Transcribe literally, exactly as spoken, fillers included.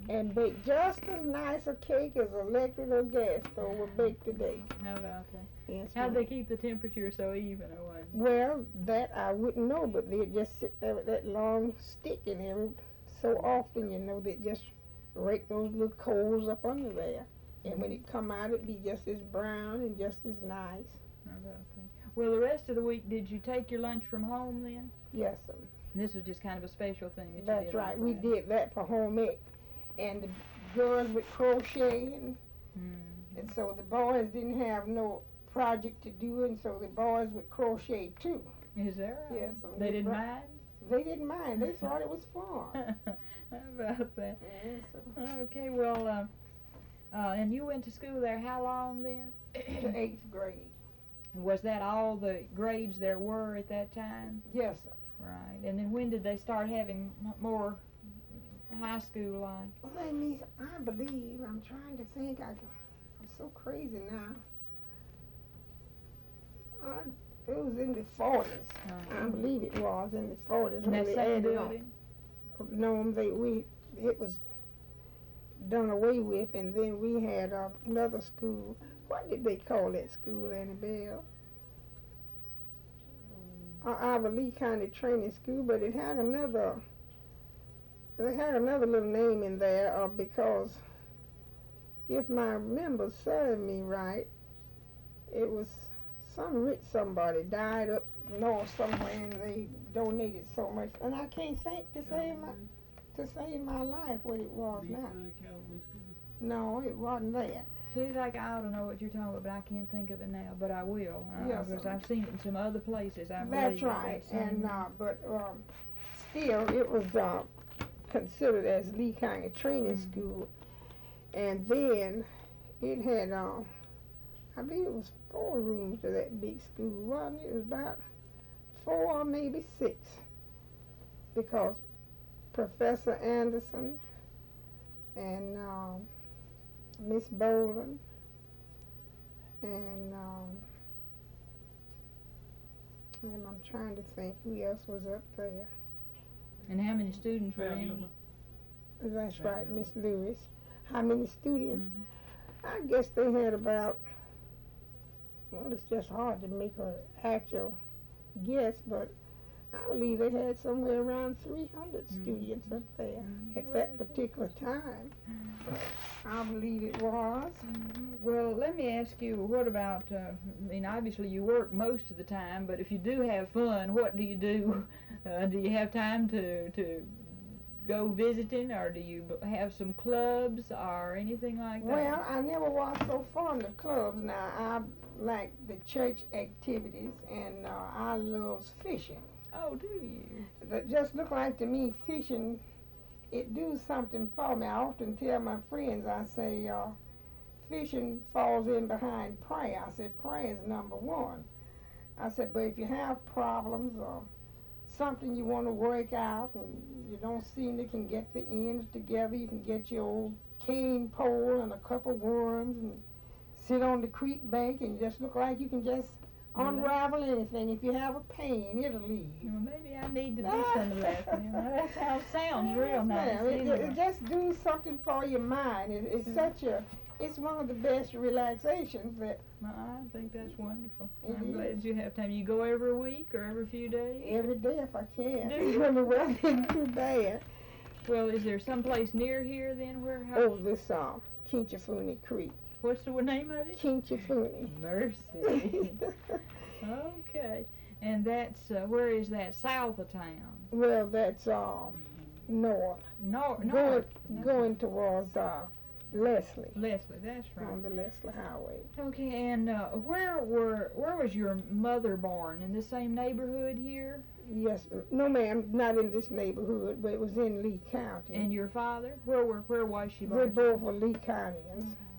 and bake just as nice a cake as electric or gas stove will bake today. How about that? Yes, How'd ma'am. they keep the temperature so even or what? Well, that I wouldn't know, but they'd just sit there with that long stick and every so often, you know, they'd just rake those little coals up under there. And when it come out, it'd be just as brown and just as nice. How about that? Well, the rest of the week, did you take your lunch from home then? Yes, sir. This was just kind of a special thing that you That's did. right. on We Friday. did that for home ec. And the girls would crochet, and, Mm. and so the boys didn't have no project to do, and so the boys would crochet too. Is that right? Yes, so They they didn't brought- mind? They didn't mind. They thought it was fun. How about that? Yes, sir. Okay, well, uh, uh, and you went to school there how long then? The eighth grade. Was that all the grades there were at that time? Yes, sir. Right. And then when did they start having m- more high school like? Well, that means I believe, I'm trying to think, I, I'm so crazy now. I, it was in the forties. Uh, I believe it was in the forties in when that they same added on. building? No, they, we, it was done away with, and then we had uh, another school. What did they call that school, Annabelle? Uh, Ivor Lee County Training School, but it had another, it had another little name in there uh, because if my memory served me right, it was some rich somebody died up north somewhere, and they donated so much, and I can't think to save my to save my life what it was now. No, it wasn't that. Seems like I ought to know what you're talking about, but I can't think of it now. But I will, uh, Yes, because sir. I've seen it in some other places. I That's believe right, that same- and uh, but um, still, it was uh, considered as Lee County Training Mhm. School, and then it had, uh, I believe it was four rooms to that big school, wasn't it? It was about four or maybe six, because Professor Anderson and um, Miss Boland and um, and I'm trying to think who else was up there. And how many students were in? That's right, Miss Lewis. How many students? Mhm. I guess they had about, well, it's just hard to make an actual guess, but I believe they had somewhere around three hundred Mhm. students up there Mhm. at that particular time. I believe it was. Mhm. Well, let me ask you, what about, uh, I mean, obviously you work most of the time, but if you do have fun, what do you do? Uh, do you have time to, to go visiting, or do you b- have some clubs or anything like that? Well, I never was so fond of clubs. Now, I like the church activities, and uh, I love fishing. Oh, do you? That just look like to me fishing, it do something for me. I often tell my friends, I say, uh, fishing falls in behind prayer. I said, prayer is number one. I said, but if you have problems or something you want to work out and you don't seem to can get the ends together, you can get your old cane pole and a couple worms and sit on the creek bank and just look like you can just unravel anything. If you have a pain, it'll leave. Well, maybe I need to do some of that. You know, that sounds, sounds real Yes, nice. ma'am. It, it, Anyway. it just do something for your mind. It, it's Mhm. such a, it's one of the best relaxations that Well, I think that's wonderful. It I'm is. glad you have time. You go every week or every few days? every day if I can. Do you? When the weather isn't too bad. Well, is there some place near here then where? How, Oh, this um, Kinchafuni Creek. What's the name of it? Kinchafuni. Mercy. Okay. And that's, uh, where is that? South of town? Well, that's um, north. Nor- Going, north. going towards uh, Leslie Leslie, that's right. on the Leslie Highway. Okay, and uh, where were where was your mother born? In the same neighborhood here? Yes, m- no, ma'am, not in this neighborhood, but it was in Lee County. And your father? Where were where was she They born? both were Lee Countyans. Mhm.